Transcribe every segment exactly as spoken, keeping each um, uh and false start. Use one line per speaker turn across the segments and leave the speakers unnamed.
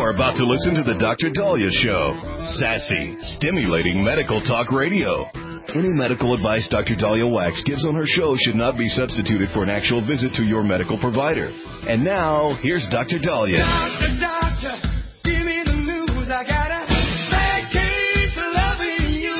You're about to listen to the Doctor Daliah Show. Sassy, stimulating medical talk radio. Any medical advice Doctor Daliah Wax gives on her show should not be substituted for an actual visit to your medical provider. And now, here's Doctor Daliah.
Doctor, doctor, give me the news. I gotta keep loving you.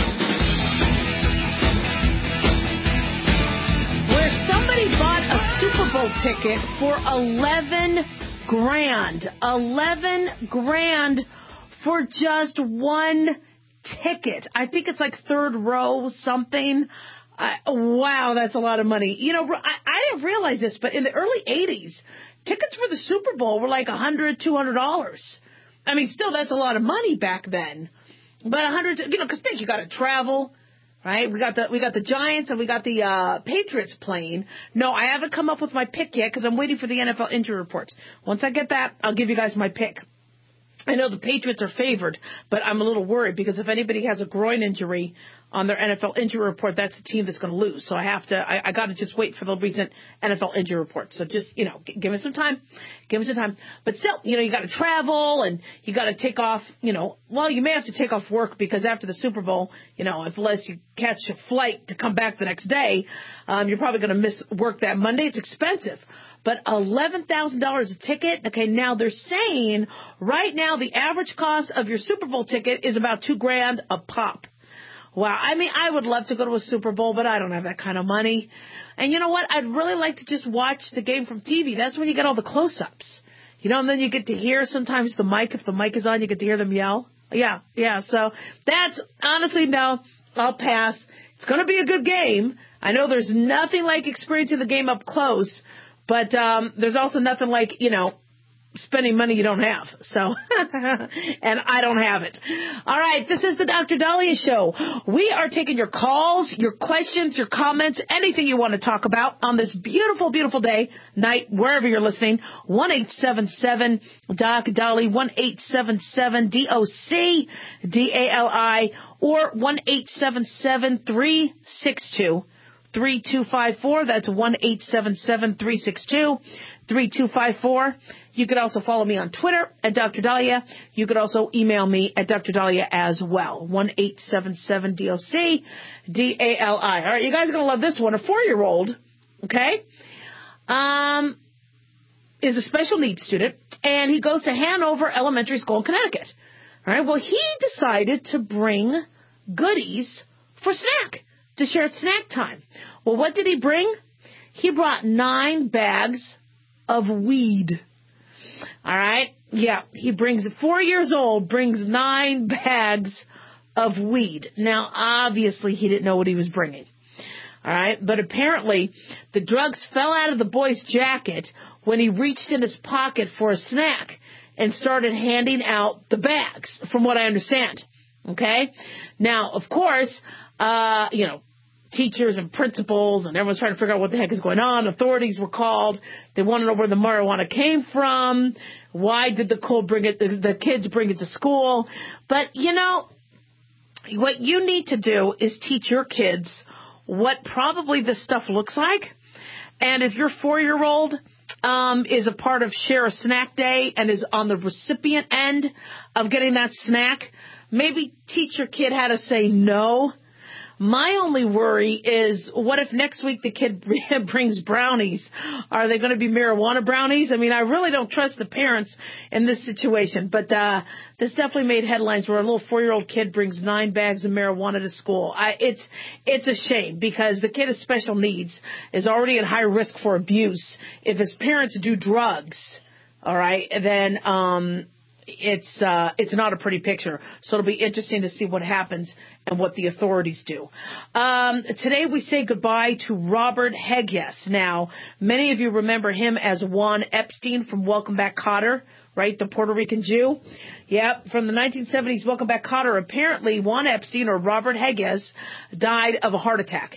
Where somebody bought a Super Bowl ticket for eleven grand. eleven grand for just one ticket. I think it's like third row something. Uh, wow, that's a lot of money. You know, I, I didn't realize this, but in the early eighties, tickets for the Super Bowl were like one hundred dollars, two hundred dollars. I mean, still, that's a lot of money back then. But one hundred dollars, you know, because think, you got to travel, right? We got the we got the Giants and we got the uh, Patriots playing. No, I haven't come up with my pick yet because I'm waiting for the N F L injury reports. Once I get that, I'll give you guys my pick. I know the Patriots are favored, but I'm a little worried because if anybody has a groin injury on their N F L injury report, that's the team that's going to lose. So I have to, I, I got to just wait for the recent N F L injury report. So just, you know, g- give us some time, give us some time. But still, you know, you got to travel and you got to take off, you know, well, you may have to take off work because after the Super Bowl, you know, unless you catch a flight to come back the next day, um, you're probably going to miss work that Monday. It's expensive. But eleven thousand dollars a ticket. Okay, now they're saying right now the average cost of your Super Bowl ticket is about two grand a pop. Wow. I mean, I would love to go to a Super Bowl, but I don't have that kind of money. And you know what? I'd really like to just watch the game from T V. That's when you get all the close-ups. You know, and then you get to hear sometimes the mic. If the mic is on, you get to hear them yell. Yeah, yeah. So that's honestly, no, I'll pass. It's going to be a good game. I know there's nothing like experiencing the game up close. But um, there's also nothing like, you know, spending money you don't have. So, and I don't have it. All right, this is the Doctor Daliah Show. We are taking your calls, your questions, your comments, anything you want to talk about on this beautiful, beautiful day, night, wherever you're listening. one eight seven seven Doc Dali, one eight seven seven D O C D A L I, or one eight seven seven three six two three two five four. That's one eight seven seven three six two three two five four. You could also follow me on Twitter at Doctor Daliah. You could also email me at Doctor Daliah as well. one eight seven seven D O C D A L I. All right, you guys are going to love this one. A four-year-old, okay, um, is a special needs student, and he goes to Hanover Elementary School in Connecticut. All right, well, he decided to bring goodies for snack, to share at snack time. Well, what did he bring? He brought nine bags of weed. All right? Yeah, he brings, four years old, brings nine bags of weed. Now, obviously, he didn't know what he was bringing. All right? But apparently, the drugs fell out of the boy's jacket when he reached in his pocket for a snack and started handing out the bags, from what I understand. Okay? Now, of course, uh, you know, teachers and principals and everyone's trying to figure out what the heck is going on. Authorities were called. They want to know where the marijuana came from. Why did the cool bring it, the, the kids bring it to school? But, you know, what you need to do is teach your kids what probably this stuff looks like. And if your four-year-old um, is a part of Share a Snack Day and is on the recipient end of getting that snack, maybe teach your kid how to say no. My only worry is, what if next week the kid brings brownies? Are they going to be marijuana brownies? I mean, I really don't trust the parents in this situation. But uh this definitely made headlines where a little four-year-old kid brings nine bags of marijuana to school. I, it's it's a shame because the kid with special needs is already at high risk for abuse. If his parents do drugs, all right, then um it's uh, it's not a pretty picture. So it'll be interesting to see what happens and what the authorities do. Um, today we say goodbye to Robert Hegyes. Now, many of you remember him as Juan Epstein from Welcome Back, Kotter, right? The Puerto Rican Jew. Yep, from the nineteen seventies, Welcome Back, Kotter. Apparently, Juan Epstein, or Robert Hegyes, died of a heart attack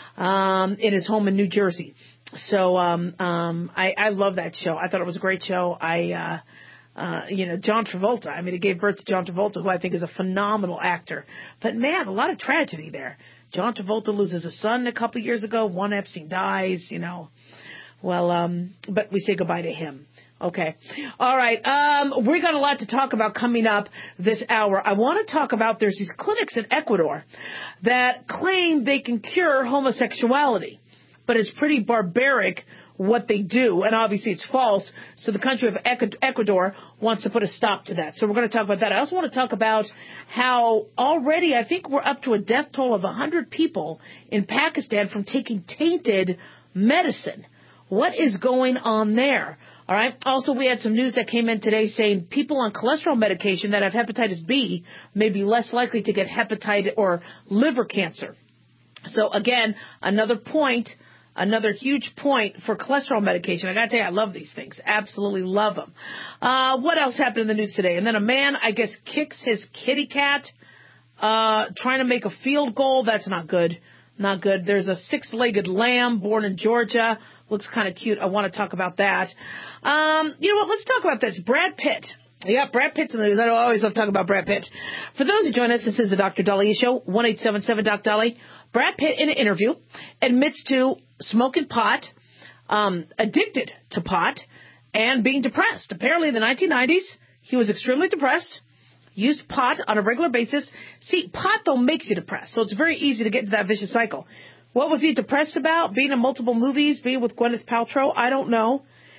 um, in his home in New Jersey. So um, um, I, I love that show. I thought it was a great show. I... Uh, Uh, you know, John Travolta. I mean, it gave birth to John Travolta, who I think is a phenomenal actor. But, man, a lot of tragedy there. John Travolta loses a son a couple years ago. Juan Epstein dies, you know. Well, um, but we say goodbye to him. Okay. All right. Um, we got a lot to talk about coming up this hour. I want to talk about there's these clinics in Ecuador that claim they can cure homosexuality, but it's pretty barbaric what they do, and obviously it's false. So the country of Ecuador wants to put a stop to that. So we're going to talk about that. I also want to talk about how already I think we're up to a death toll of one hundred people in Pakistan from taking tainted medicine. What is going on there? All right. Also, we had some news that came in today saying people on cholesterol medication that have hepatitis B may be less likely to get hepatitis or liver cancer. So, again, another point, another huge point for cholesterol medication. I got to tell you, I love these things. Absolutely love them. Uh, what else happened in the news today? And then a man, I guess, kicks his kitty cat uh, trying to make a field goal. That's not good. Not good. There's a six-legged lamb born in Georgia. Looks kind of cute. I want to talk about that. Um, you know what? Let's talk about this. Brad Pitt. Yeah, Brad Pitt's in the news. I always love talking about Brad Pitt. For those who join us, this is the Doctor Dahlia Show, one eight seven seven Doc Dolly. Brad Pitt, in an interview, admits to smoking pot, um, addicted to pot, and being depressed. Apparently, in the nineteen nineties, he was extremely depressed, used pot on a regular basis. See, pot, though, makes you depressed, so it's very easy to get into that vicious cycle. What was he depressed about? Being in multiple movies, being with Gwyneth Paltrow? I don't know.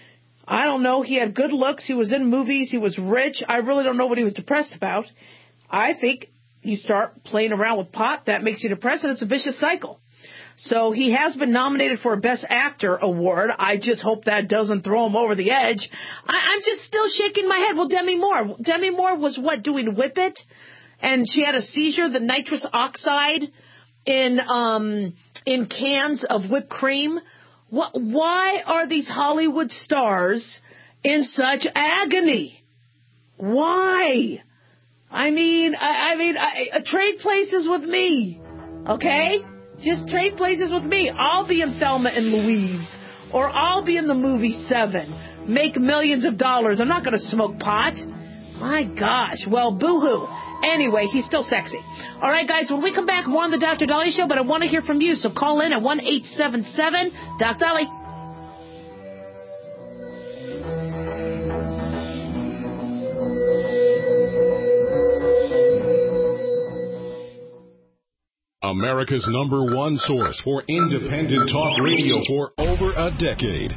I don't know. He had good looks. He was in movies. He was rich. I really don't know what he was depressed about. I think you start playing around with pot, that makes you depressed, and it's a vicious cycle. So he has been nominated for a Best Actor award. I just hope that doesn't throw him over the edge. I, I'm just still shaking my head. Well, Demi Moore. Demi Moore was what, doing Whip It? And she had a seizure, the nitrous oxide in um in cans of whipped cream. What, why are these Hollywood stars in such agony? Why? I mean, I, I mean, I, I, trade places with me, okay? Just trade places with me. I'll be in Thelma and Louise, or I'll be in the movie Seven, make millions of dollars. I'm not going to smoke pot. My gosh. Well, boo-hoo. Anyway, he's still sexy. All right, guys, when we come back, more on the Doctor Dahlia Show, but I want to hear from you, so call in at one eight seven seven Doc Dolly.
America's number one source for independent talk radio for over a decade.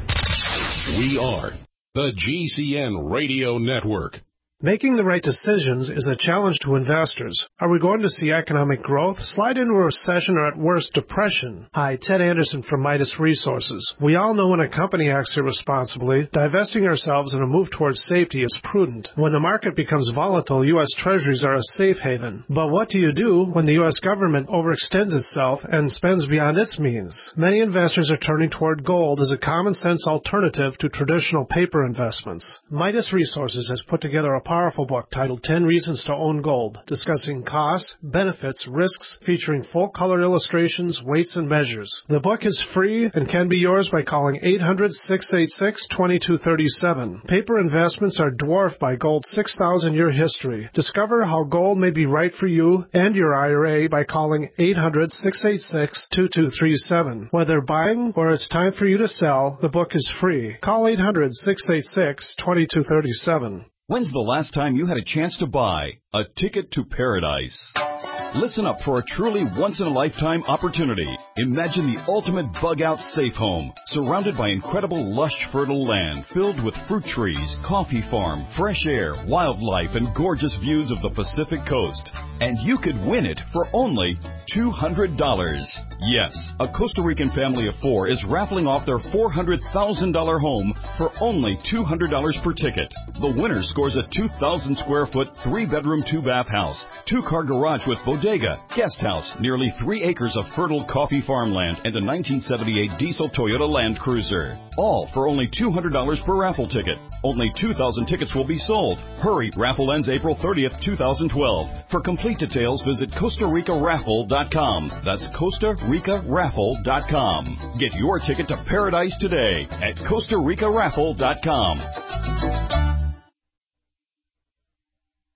We are the G C N Radio Network.
Making the right decisions is a challenge to investors. Are we going to see economic growth, slide into a recession, or at worst, depression? Hi, Ted Anderson from Midas Resources. We all know when a company acts irresponsibly, divesting ourselves in a move towards safety is prudent. When the market becomes volatile, U S Treasuries are a safe haven. But what do you do when the U S government overextends itself and spends beyond its means? Many investors are turning toward gold as a common-sense alternative to traditional paper investments. Midas Resources has put together a powerful book titled ten Reasons to Own Gold, discussing costs, benefits, risks, featuring full-color illustrations, weights, and measures. The book is free and can be yours by calling eight hundred, six eight six, two two three seven. Paper investments are dwarfed by gold's six thousand year history. Discover how gold may be right for you and your I R A by calling eight hundred, six eight six, two two three seven. Whether buying or it's time for you to sell, the book is free. Call eight hundred, six eight six, two two three seven.
When's the last time you had a chance to buy a ticket to paradise? Listen up for a truly once-in-a-lifetime opportunity. Imagine the ultimate bug-out safe home, surrounded by incredible lush, fertile land filled with fruit trees, coffee farm, fresh air, wildlife, and gorgeous views of the Pacific coast. And you could win it for only two hundred dollars. Yes, a Costa Rican family of four is raffling off their four hundred thousand dollars home for only two hundred dollars per ticket. The winner scores a two thousand square foot, three-bedroom, two-bath house, two-car garage with bodega, guest house, nearly three acres of fertile coffee farmland, and a nineteen seventy-eight diesel Toyota Land Cruiser. All for only two hundred dollars per raffle ticket. Only two thousand tickets will be sold. Hurry, raffle ends April thirtieth, two thousand twelve. For complete details, visit Costa Rica Raffle dot com. That's Costa Rica Raffle dot com. Get your ticket to paradise today at Costa Rica Raffle dot com.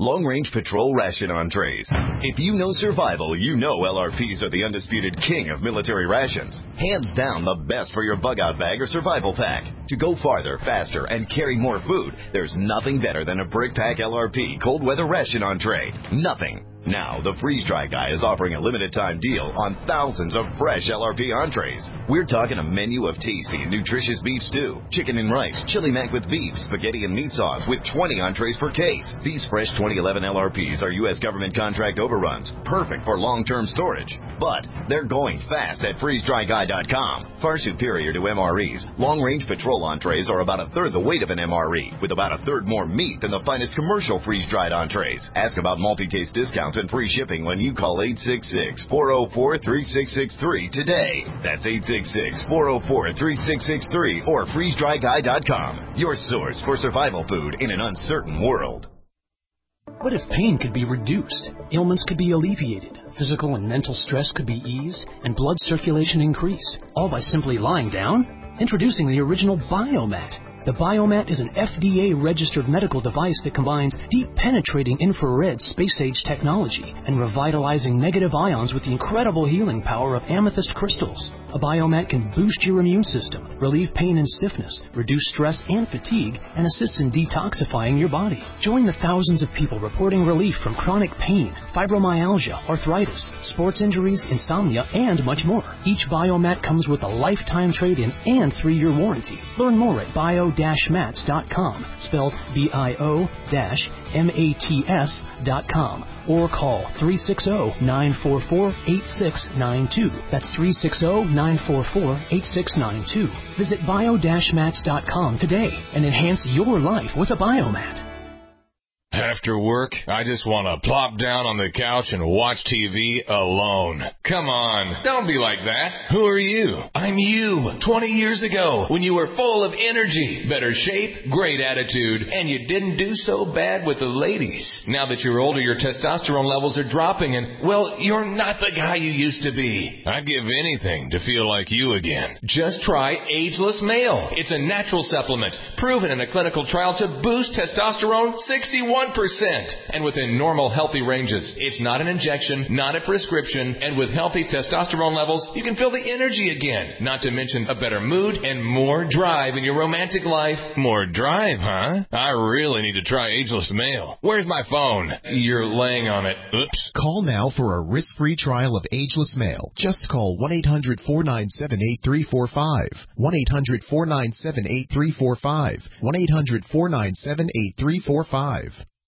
Long Range Patrol Ration Entrees. If you know survival, you know L R Ps are the undisputed king of military rations. Hands down the best for your bug-out bag or survival pack. To go farther, faster, and carry more food, there's nothing better than a Brick Pack L R P Cold Weather Ration Entree. Nothing. Now, the Freeze Dry Guy is offering a limited-time deal on thousands of fresh L R P entrees. We're talking a menu of tasty and nutritious beef stew, chicken and rice, chili mac with beef, spaghetti and meat sauce with twenty entrees per case. These fresh twenty eleven L R Ps are U S government contract overruns, perfect for long-term storage. But they're going fast at freeze dry guy dot com. Far superior to M R Es, long-range patrol entrees are about a third the weight of an M R E, with about a third more meat than the finest commercial freeze-dried entrees. Ask about multi-case discounts and free shipping when you call eight six six, four oh four, three six six three today. That's eight six six, four oh four, three six six three or freeze dry guy dot com. Your source for survival food in an uncertain world.
What if pain could be reduced, ailments could be alleviated, physical and mental stress could be eased, and blood circulation increased, all by simply lying down? Introducing the original Biomat. The Biomat is an F D A-registered medical device that combines deep-penetrating infrared space-age technology and revitalizing negative ions with the incredible healing power of amethyst crystals. A Biomat can boost your immune system, relieve pain and stiffness, reduce stress and fatigue, and assists in detoxifying your body. Join the thousands of people reporting relief from chronic pain, fibromyalgia, arthritis, sports injuries, insomnia, and much more. Each Biomat comes with a lifetime trade-in and three-year warranty. Learn more at bio dash mats dot com, spelled B I O M A T S dot com, or call three six zero, nine four four, eight six nine two. That's three six zero, nine four four, eight six nine two. Visit bio dash mats dot com today and enhance your life with a Biomat.
After work, I just want to plop down on the couch and watch T V alone. Come on, don't be like that. Who are you? I'm you, twenty years ago, when you were full of energy, better shape, great attitude, and you didn't do so bad with the ladies. Now that you're older, your testosterone levels are dropping and, well, you're not the guy you used to be. I'd give anything to feel like you again. Just try Ageless Male. It's a natural supplement, proven in a clinical trial to boost testosterone sixty-one percent and within normal healthy ranges. It's not an injection, not a prescription, and with healthy testosterone levels, you can feel the energy again. Not to mention a better mood and more drive in your romantic life. More drive, huh? I really need to try Ageless Male. Where's my phone? You're laying on it. Oops.
Call now for a risk-free trial of Ageless Male. Just call one eight hundred, four nine seven, eight three four five. one eight hundred, four nine seven, eight three four five. one eight hundred, four nine seven, eight three four five.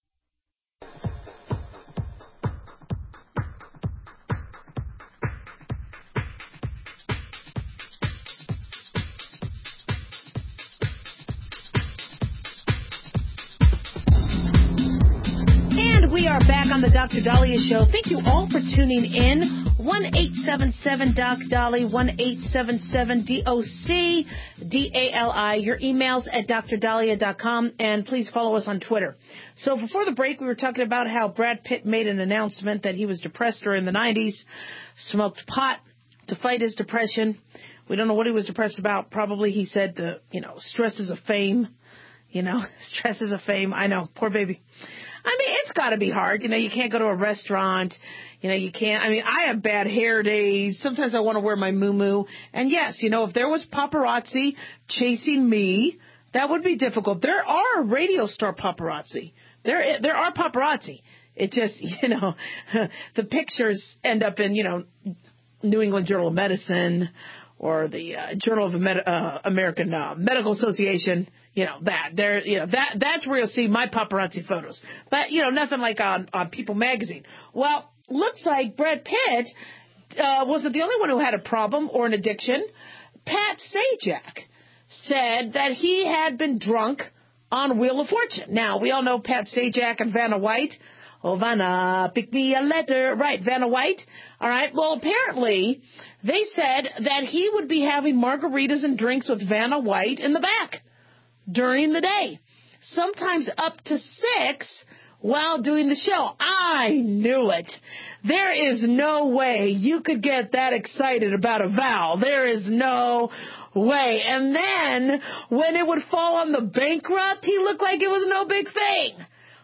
We are back on the Doctor Dahlia Show. Thank you all for tuning in. one eight seven seven D O C Dali, one eight seven seven D O C D A L I. Your emails at dr dahlia dot com, and please follow us on Twitter. So before the break, we were talking about how Brad Pitt made an announcement that he was depressed during the nineties, smoked pot to fight his depression. We don't know what he was depressed about. Probably he said the, you know, stresses of fame. You know, stresses of fame. I know, poor baby. I mean, it's got to be hard. You know, you can't go to a restaurant. You know, you can't. I mean, I have bad hair days. Sometimes I want to wear my muumuu. And yes, you know, if there was paparazzi chasing me, that would be difficult. There are radio star paparazzi. There, there are paparazzi. It just, you know, the pictures end up in, you know, New England Journal of Medicine or the uh, Journal of Med- uh, American uh, Medical Association. You know, that, there, you know, that, that's where you'll see my paparazzi photos. But, you know, nothing like on, on People magazine. Well, looks like Brad Pitt, uh, wasn't the only one who had a problem or an addiction. Pat Sajak said that he had been drunk on Wheel of Fortune. Now, we all know Pat Sajak and Vanna White. Oh, Vanna, pick me a letter. Right, Vanna White. All right. Well, apparently, they said that he would be having margaritas and drinks with Vanna White in the back during the day, sometimes up to six while doing the show. I knew it. There is no way you could get that excited about a vow. There is no way. And then when it would fall on the bankrupt, he looked like it was no big thing.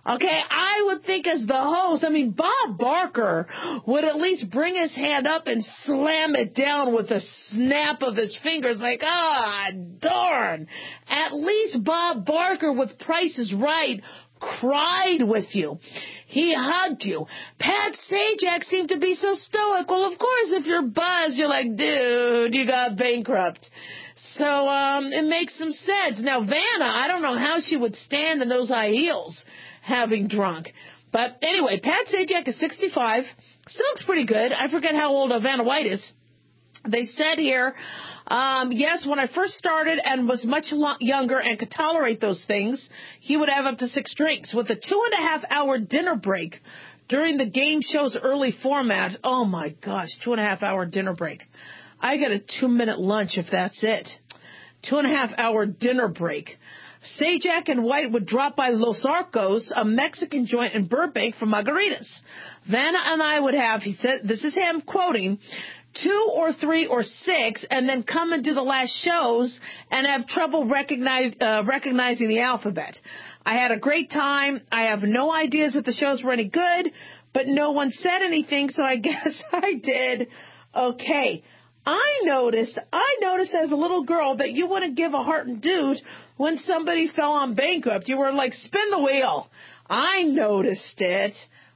Okay, I would think as the host, I mean, Bob Barker would at least bring his hand up and slam it down with a snap of his fingers like, ah, darn. At least Bob Barker with Price is Right cried with you. He hugged you. Pat Sajak seemed to be so stoic. Well, of course, if you're buzzed, you're like, dude, you got bankrupt. So um, it makes some sense. Now, Vanna, I don't know how she would stand in those high heels having drunk. But anyway, Pat Sajak is sixty-five. Still looks pretty good. I forget how old Vanna White is. They said here, um, yes, when I first started and was much lo- younger and could tolerate those things, he would have up to six drinks. With a two and a half hour dinner break during the game show's early format, oh my gosh, two and a half hour dinner break. I get a two minute lunch if that's it. Two and a half hour dinner break. Sajak and White would drop by Los Arcos, a Mexican joint in Burbank, for margaritas. Vanna and I would have, he said, this is him quoting, two or three or six, and then come and do the last shows and have trouble recognize, uh, recognizing the alphabet. I had a great time. I have no ideas if the shows were any good, but no one said anything, so I guess I did okay. I noticed, I noticed as a little girl that you wouldn't give a heart and dude when somebody fell on bankrupt. You were like, spin the wheel. I noticed it.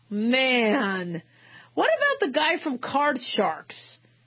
Man. What about the guy from Card Sharks?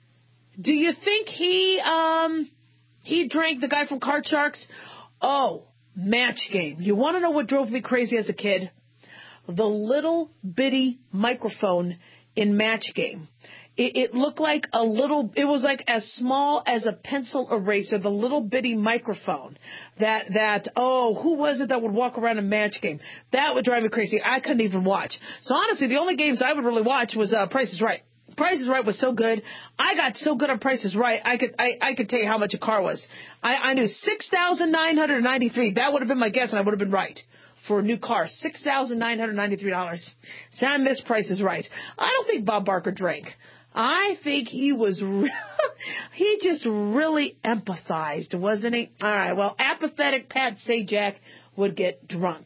Do you think he, um, he drank, the guy from Card Sharks? Oh, Match Game. You want to know what drove me crazy as a kid? The little bitty microphone in Match Game. It, it looked like a little, it was like as small as a pencil eraser, the little bitty microphone that, that, oh, who was it that would walk around a Match Game? That would drive me crazy. I couldn't even watch. So honestly, the only games I would really watch was uh, Price is Right. Price is Right was so good. I got so good on Price is Right, I could I, I could tell you how much a car was. I, I knew six thousand nine hundred ninety-three dollars. That would have been my guess, and I would have been right for a new car. six thousand nine hundred ninety-three dollars. So I miss Price is Right. I don't think Bob Barker drank. I think he was, re- he just really empathized, wasn't he? All right, well, apathetic Pat Sajak would get drunk.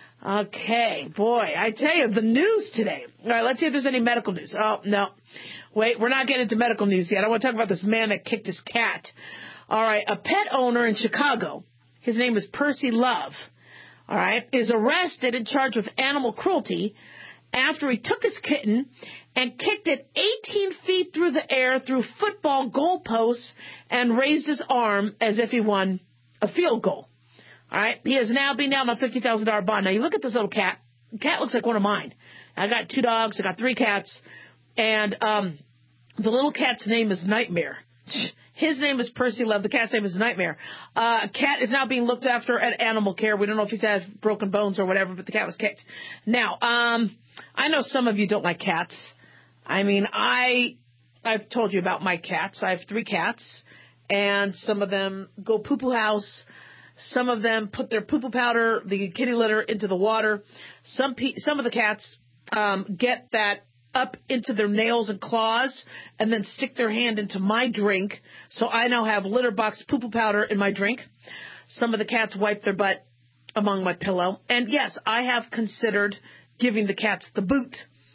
Okay, boy, I tell you, the news today. All right, let's see if there's any medical news. Oh, no. Wait, we're not getting into medical news yet. I want to talk about this man that kicked his cat. All right, a pet owner in Chicago, his name is Percy Love, all right, is arrested and charged with animal cruelty after he took his kitten and kicked it eighteen feet through the air through football goalposts and raised his arm as if he won a field goal. All right, he is now being down on a fifty thousand dollars bond. Now, you look at this little cat. The cat looks like one of mine. I got two dogs. I got three cats. And um, the little cat's name is Nightmare. His name is Percy Love. The cat's name is Nightmare. Uh, cat is now being looked after at Animal Care. We don't know if he's had broken bones or whatever, but the cat was kicked. Now, um, I know some of you don't like cats. I mean, I, I've told you about my cats. I have three cats, and some of them go poo-poo house. Some of them put their poo-poo powder, the kitty litter, into the water. Some pe- some of the cats um, get that up into their nails and claws and then stick their hand into my drink. So I now have litter box poo-poo powder in my drink. Some of the cats wipe their butt among my pillow. And yes, I have considered giving the cats the boot.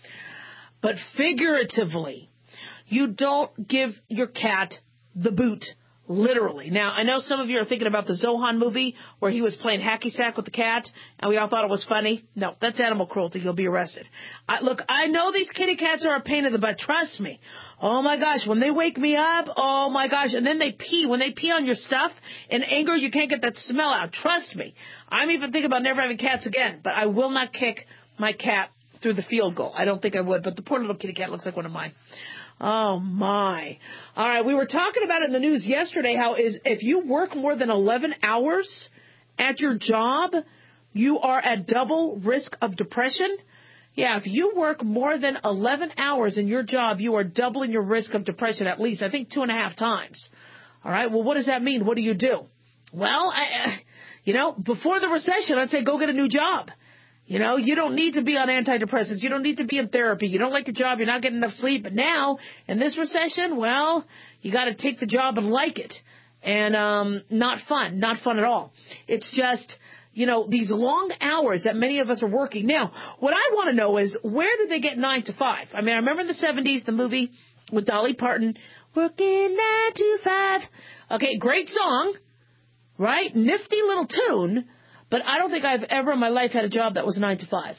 But figuratively, you don't give your cat the boot. Literally. Now, I know some of you are thinking about the Zohan movie where he was playing hacky sack with the cat, and we all thought it was funny. No, that's animal cruelty. You'll be arrested. I, look, I know these kitty cats are a pain in the butt. Trust me. Oh, my gosh. When they wake me up, oh, my gosh. And then they pee. When they pee on your stuff, in anger, you can't get that smell out. Trust me. I'm even thinking about never having cats again, but I will not kick my cat through the field goal. I don't think I would, but the poor little kitty cat looks like one of mine. Oh, my. All right, we were talking about it in the news yesterday, how is if you work more than eleven hours at your job, you are at double risk of depression. Yeah, if you work more than eleven hours in your job, you are doubling your risk of depression at least, I think two and a half times. All right, well, what does that mean? What do you do? Well, I, you know, before the recession, I'd say go get a new job. You know, you don't need to be on antidepressants. You don't need to be in therapy. You don't like your job. You're not getting enough sleep. But now, in this recession, well, you got to take the job and like it. And um, not fun. Not fun at all. It's just, you know, these long hours that many of us are working. Now, what I want to know is, where did they get nine to five? I mean, I remember in the seventies, the movie with Dolly Parton, working nine to five. Okay, great song, right? Nifty little tune, but I don't think I've ever in my life had a job that was nine to five.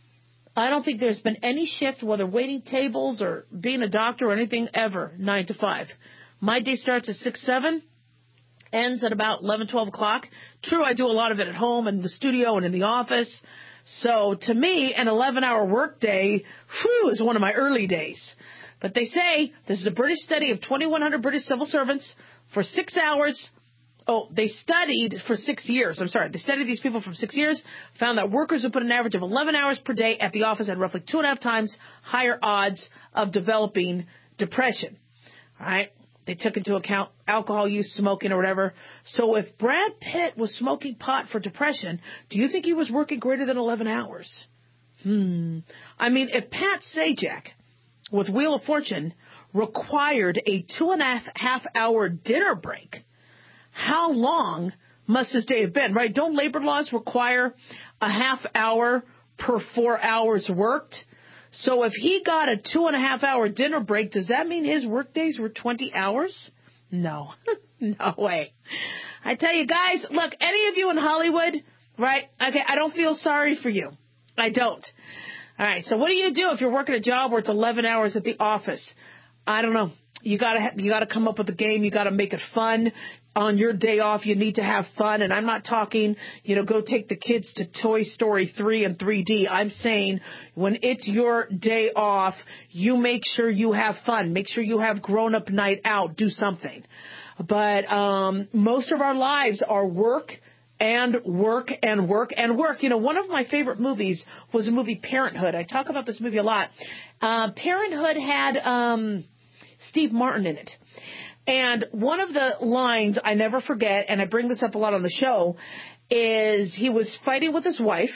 I don't think there's been any shift, whether waiting tables or being a doctor or anything ever, nine to five. My day starts at six, seven. Ends at about eleven, twelve o'clock. True, I do a lot of it at home and in the studio and in the office. So to me, an eleven-hour workday, whew, is one of my early days. But they say, this is a British study of twenty-one hundred British civil servants for six hours. Oh, they studied for six years. I'm sorry. They studied these people for six years, found that workers who put an average of eleven hours per day at the office had roughly two and a half times higher odds of developing depression. All right. They took into account alcohol use, smoking, or whatever. So if Brad Pitt was smoking pot for depression, do you think he was working greater than eleven hours? Hmm. I mean, if Pat Sajak with Wheel of Fortune required a two and a half hour dinner break, how long must his day have been, right? Don't labor laws require a half hour per four hours worked? So if he got a two and a half hour dinner break, does that mean his work days were twenty hours? No, no way. I tell you guys, look, any of you in Hollywood, right? Okay, I don't feel sorry for you. I don't. All right. So what do you do if you're working a job where it's eleven hours at the office? I don't know. You gotta, you gotta come up with a game. You gotta make it fun. On your day off, you need to have fun. And I'm not talking, you know, go take the kids to Toy Story three and three D. I'm saying when it's your day off, you make sure you have fun. Make sure you have grown-up night out. Do something. But um, most of our lives are work and work and work and work. You know, one of my favorite movies was the movie Parenthood. I talk about this movie a lot. Uh, Parenthood had um, Steve Martin in it. And one of the lines I never forget, and I bring this up a lot on the show, is he was fighting with his wife,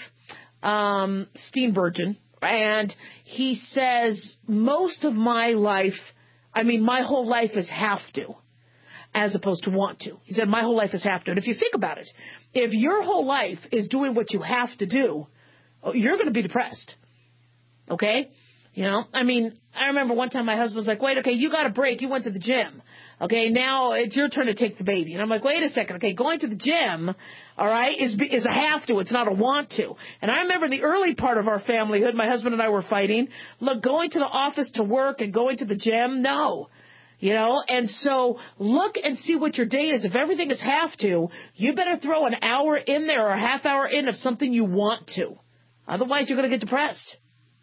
um, Steenburgen, and he says, most of my life, I mean, my whole life is have to, as opposed to want to. He said, my whole life is have to. And if you think about it, if your whole life is doing what you have to do, you're going to be depressed. Okay? You know, I mean, I remember one time my husband was like, wait, okay, you got a break. You went to the gym. Okay, now it's your turn to take the baby. And I'm like, wait a second. Okay, going to the gym, all right, is is a have to. It's not a want to. And I remember the early part of our familyhood, my husband and I were fighting. Look, going to the office to work and going to the gym, no. You know, and so look and see what your day is. If everything is have to, you better throw an hour in there or a half hour in of something you want to. Otherwise, you're going to get depressed.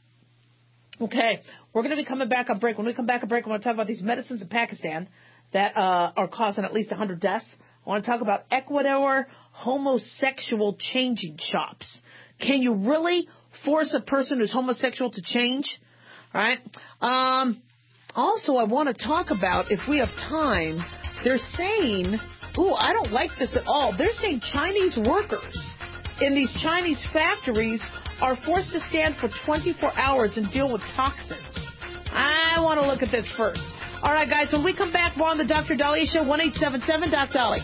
Okay, we're going to be coming back on break. When we come back on break, I want to talk about these medicines in Pakistan that uh, are causing at least one hundred deaths. I want to talk about Ecuador homosexual changing shops. Can you really force a person who's homosexual to change? All right. Um, also, I want to talk about, if we have time, they're saying, ooh, I don't like this at all. They're saying Chinese workers in these Chinese factories are forced to stand for twenty-four hours and deal with toxins. I want to look at this first. All right, guys, when we come back, more on the Doctor Dahlia Show, one eight seven seven, Doc Dolly.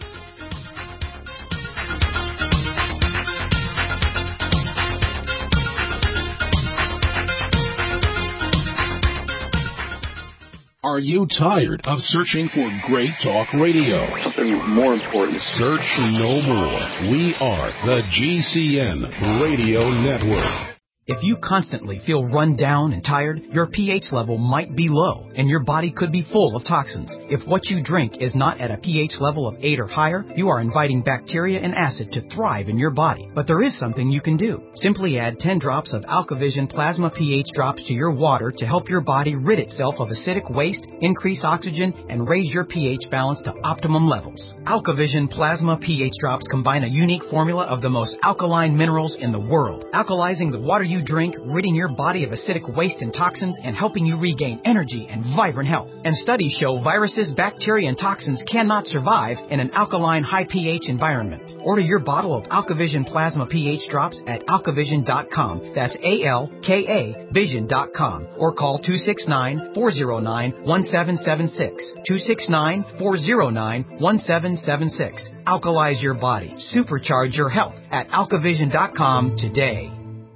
Are you tired of searching for great talk radio?
Something more important.
Search no more. We are the G C N Radio Network.
If you constantly feel run down and tired, your pH level might be low, and your body could be full of toxins. If what you drink is not at a pH level of eight or higher, you are inviting bacteria and acid to thrive in your body. But there is something you can do. Simply add ten drops of AlkaVision Plasma pH drops to your water to help your body rid itself of acidic waste, increase oxygen, and raise your pH balance to optimum levels. AlkaVision Plasma pH drops combine a unique formula of the most alkaline minerals in the world, alkalizing the water you
you drink, ridding your body of acidic waste and toxins, and helping you regain energy and vibrant health. And studies show viruses, bacteria, and toxins cannot survive in an alkaline, high pH environment. Order your bottle of AlkaVision Plasma pH drops at alkavision dot com. That's A L K A vision dot com. Or call two six nine, four zero nine, one seven seven six. two six nine, four zero nine, one seven seven six. Alkalize your body. Supercharge your health at alkavision dot com today.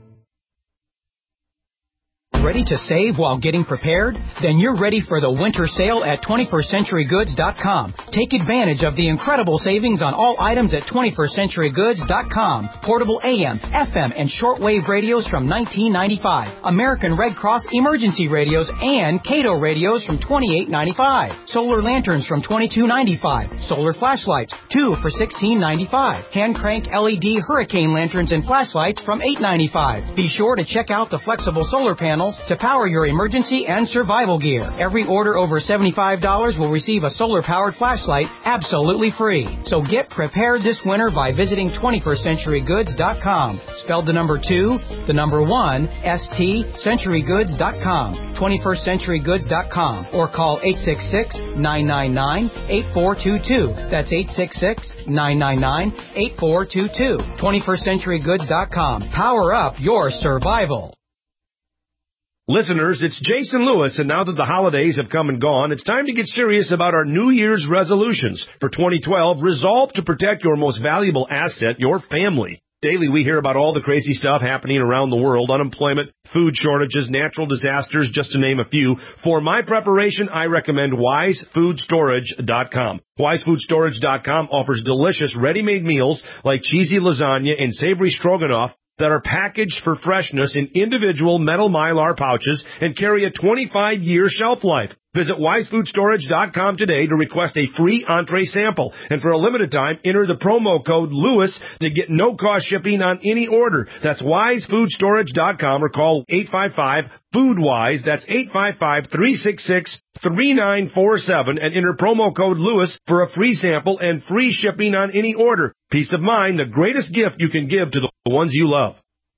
Ready to save while getting prepared? Then you're ready for the winter sale at twenty-first century goods dot com. Take advantage of the incredible savings on all items at twenty-first century goods dot com. Portable A M, F M, and shortwave radios from nineteen ninety-five. American Red Cross emergency radios and Cato radios from twenty-eight ninety-five. Solar lanterns from twenty-two ninety-five. Solar flashlights, two for sixteen ninety-five. Hand crank L E D hurricane lanterns and flashlights from eight ninety-five. Be sure to check out the flexible solar panels to power your emergency and survival gear. Every order over seventy-five dollars will receive a solar-powered flashlight absolutely free. So get prepared this winter by visiting twenty-first century goods dot com. Spelled the number two, the number one, S T, century goods dot com. twenty-first century goods dot com. Or call eight six six, nine nine nine, eight four two two. That's eight six six, nine nine nine, eight four two two. twenty-first century goods dot com. Power up your survival.
Listeners, it's Jason Lewis, and now that the holidays have come and gone, it's time to get serious about our New Year's resolutions. For twenty twelve, resolve to protect your most valuable asset, your family. Daily, we hear about all the crazy stuff happening around the world, unemployment, food shortages, natural disasters, just to name a few. For my preparation, I recommend wise food storage dot com. wise food storage dot com offers delicious ready-made meals like cheesy lasagna and savory stroganoff that are packaged for freshness in individual metal mylar pouches and carry a twenty-five year shelf life. Visit wise food storage dot com today to request a free entree sample. And for a limited time, enter the promo code Lewis to get no-cost shipping on any order. That's wise food storage dot com or call eight five five, food wise. That's eight five five, three six six, three nine four seven and enter promo code Lewis for a free sample and free shipping on any order. Peace of mind, the greatest gift you can give to the ones you love.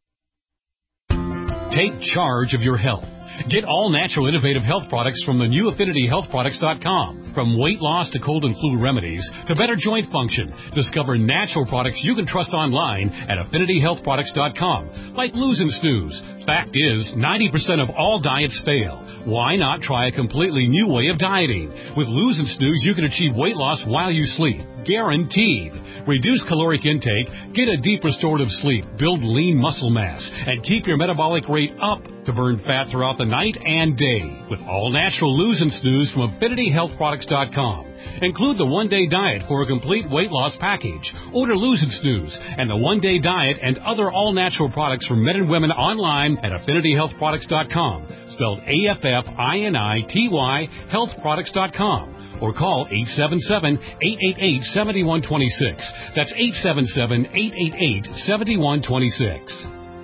Take charge of your health. Get all natural innovative health products from the new affinity health products dot com. From weight loss to cold and flu remedies to better joint function, discover natural products you can trust online at affinity health products dot com, like Lose and Snooze. Fact is, ninety percent of all diets fail. Why not try a completely new way of dieting? With Lose and Snooze, you can achieve weight loss while you sleep. Guaranteed. Reduce caloric intake, get a deep restorative sleep, build lean muscle mass, and keep your metabolic rate up to burn fat throughout the night and day. With all natural Lose and Snooze from affinity health products dot com. Include the one-day diet for a complete weight loss package. Order Lose and Snooze and the one-day diet and other all-natural products for men and women online at affinity health products dot com. Spelled A F F I N I T Y health products dot com. Or call eight seven seven, eight eight eight, seven one two six. That's eight seven seven, eight eight eight, seven one two six.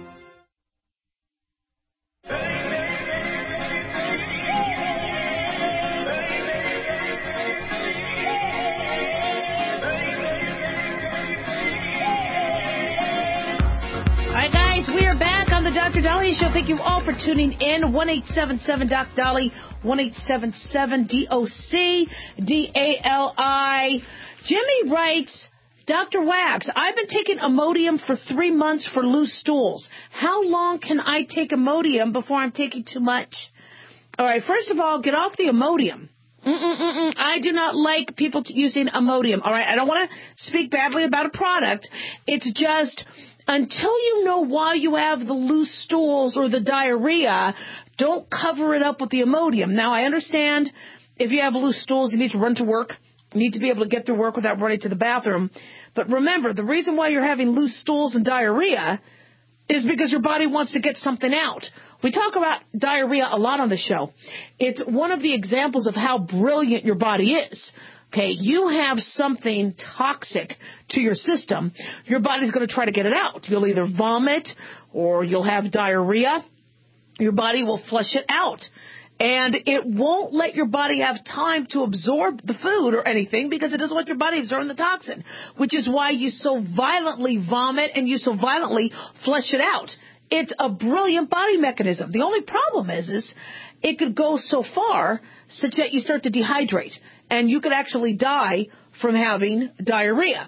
We are back on the Doctor Dolly Show. Thank you all for tuning in. one eight seven seven Doc Dolly, one eight seven seven D O C D A L I. Jimmy writes, Doctor Wax, I've been taking Imodium for three months for loose stools. How long can I take Imodium before I'm taking too much? All right, first of all, get off the Imodium. Mm-mm-mm-mm. I do not like people t- using Imodium. All right, I don't want to speak badly about a product. It's just, until you know why you have the loose stools or the diarrhea, don't cover it up with the Imodium. Now, I understand if you have loose stools, you need to run to work. You need to be able to get through work without running to the bathroom. But remember, the reason why you're having loose stools and diarrhea is because your body wants to get something out. We talk about diarrhea a lot on the show. It's one of the examples of how brilliant your body is. Okay, you have something toxic to your system, your body's going to try to get it out. You'll either vomit or you'll have diarrhea. Your body will flush it out. And it won't let your body have time to absorb the food or anything because it doesn't want your body absorbing the toxin, which is why you so violently vomit and you so violently flush it out. It's a brilliant body mechanism. The only problem is, is it could go so far such that you start to dehydrate, and you could actually die from having diarrhea.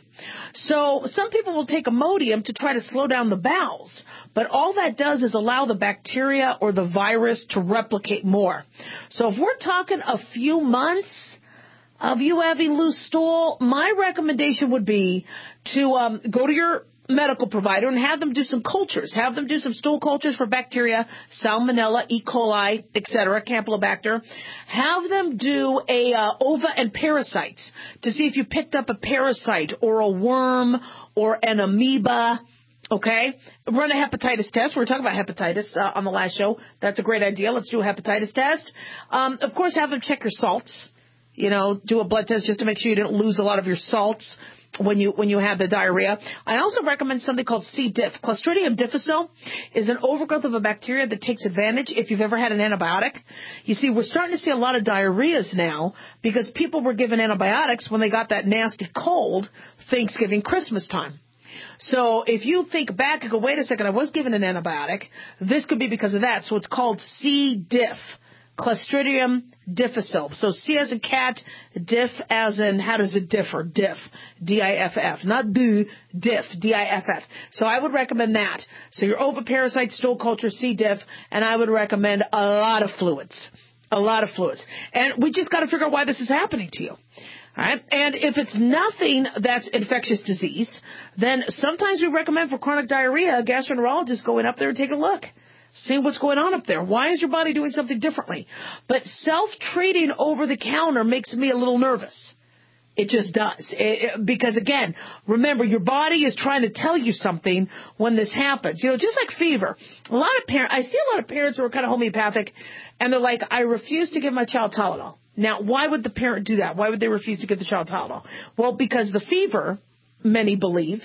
So some people will take Imodium to try to slow down the bowels, but all that does is allow the bacteria or the virus to replicate more. So if we're talking a few months of you having loose stool, my recommendation would be to um, go to your medical provider and have them do some cultures. Have them do some stool cultures for bacteria, Salmonella, E. coli, et cetera, Campylobacter. Have them do a uh, ova and parasites to see if you picked up a parasite or a worm or an amoeba. Okay? Run a hepatitis test. We were talking about hepatitis uh, on the last show. That's a great idea. Let's do a hepatitis test. Um, of course, have them check your salts. You know, do a blood test just to make sure you didn't lose a lot of your salts when you when you have the diarrhea. I also recommend something called C. diff. Clostridium difficile is an overgrowth of a bacteria that takes advantage if you've ever had an antibiotic. You see, we're starting to see a lot of diarrheas now because people were given antibiotics when they got that nasty cold Thanksgiving, Christmas time. So if you think back and go, wait a second, I was given an antibiotic, this could be because of that. So it's called C. diff. Clostridium difficile. So C as in cat, diff as in, how does it differ? Diff. D I F F. Not do, diff. D I F F. So I would recommend that. So your oviparasite, stool culture, C. diff, and I would recommend a lot of fluids. A lot of fluids. And we just got to figure out why this is happening to you. All right? And if it's nothing that's infectious disease, then sometimes we recommend for chronic diarrhea, a gastroenterologist going up there and take a look. See what's going on up there. Why is your body doing something differently? But self-treating over the counter makes me a little nervous. It just does. It, it, because, again, remember, your body is trying to tell you something when this happens. You know, just like fever. A lot of parents, I see a lot of parents who are kind of homeopathic, and they're like, I refuse to give my child Tylenol. Now, why would the parent do that? Why would they refuse to give the child Tylenol? Well, because the fever, many believe,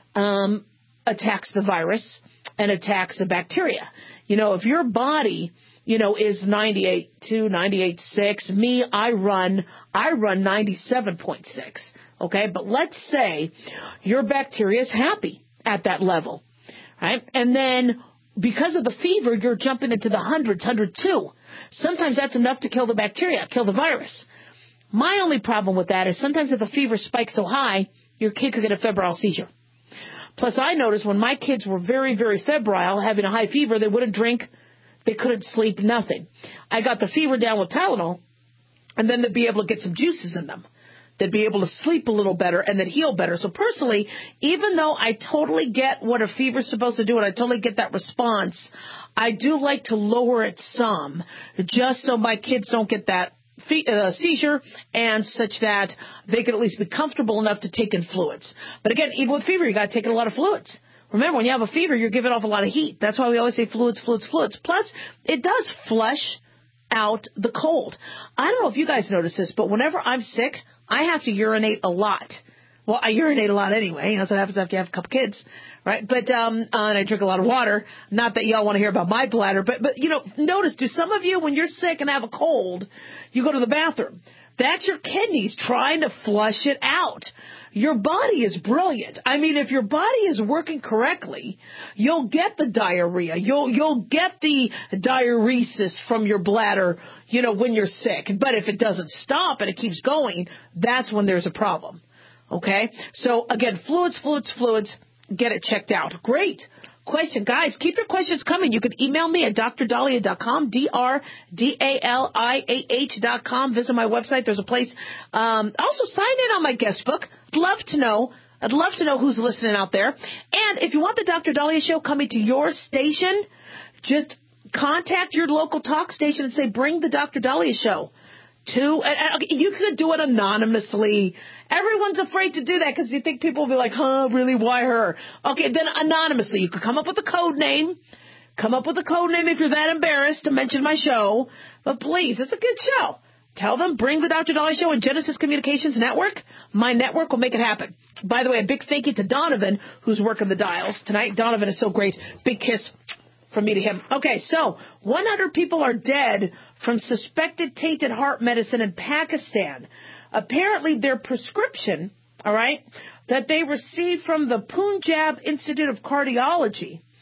um, attacks the virus and attacks the bacteria. You know, if your body, you know, is ninety-eight point two, ninety-eight point six, me, I run, I run ninety-seven point six, okay? But let's say your bacteria is happy at that level, right? And then because of the fever, you're jumping into the hundreds, one hundred two. Sometimes that's enough to kill the bacteria, kill the virus. My only problem with that is sometimes if the fever spikes so high, your kid could get a febrile seizure. Plus, I noticed when my kids were very, very febrile, having a high fever, they wouldn't drink, they couldn't sleep, nothing. I got the fever down with Tylenol, and then they'd be able to get some juices in them. They'd be able to sleep a little better and then heal better. So personally, even though I totally get what a fever's supposed to do and I totally get that response, I do like to lower it some just so my kids don't get that Uh, seizure and such that they can at least be comfortable enough to take in fluids. But again, even with fever, you got to take in a lot of fluids. Remember, when you have a fever, you're giving off a lot of heat. That's why we always say fluids, fluids, fluids. Plus, it does flush out the cold. I don't know if you guys notice this, but whenever I'm sick, I have to urinate a lot. Well, I urinate a lot anyway. You know, so that happens after you have a couple kids, right? But um, uh, and I drink a lot of water. Not that y'all want to hear about my bladder, but but you know, notice, do some of you, when you're sick and have a cold, you go to the bathroom? That's your kidneys trying to flush it out. Your body is brilliant. I mean, if your body is working correctly, you'll get the diarrhea. You'll you'll get the diuresis from your bladder, you know, when you're sick. But if it doesn't stop and it keeps going, that's when there's a problem. Okay? So, again, fluids, fluids, fluids, get it checked out. Great question. Guys, keep your questions coming. You can email me at d r dahlia dot com, D R D A L I A H dot com. Visit my website. There's a place. Um, also, sign in on my guest book. I'd love to know. I'd love to know who's listening out there. And if you want the Doctor Dahlia Show coming to your station, just contact your local talk station and say, bring the Doctor Dahlia Show. To, and you could do it anonymously. Everyone's afraid to do that because you think people will be like, huh, really, why her? Okay, then anonymously. You could come up with a code name. Come up with a code name if you're that embarrassed to mention my show. But please, it's a good show. Tell them, bring the Doctor Dahlia Show and Genesis Communications Network. My network will make it happen. By the way, a big thank you to Donovan, who's working the dials tonight. Donovan is so great. Big kiss from me to him. Okay, so one hundred people are dead from suspected tainted heart medicine in Pakistan. Apparently their prescription, all right, that they received from the Punjab Institute of Cardiology,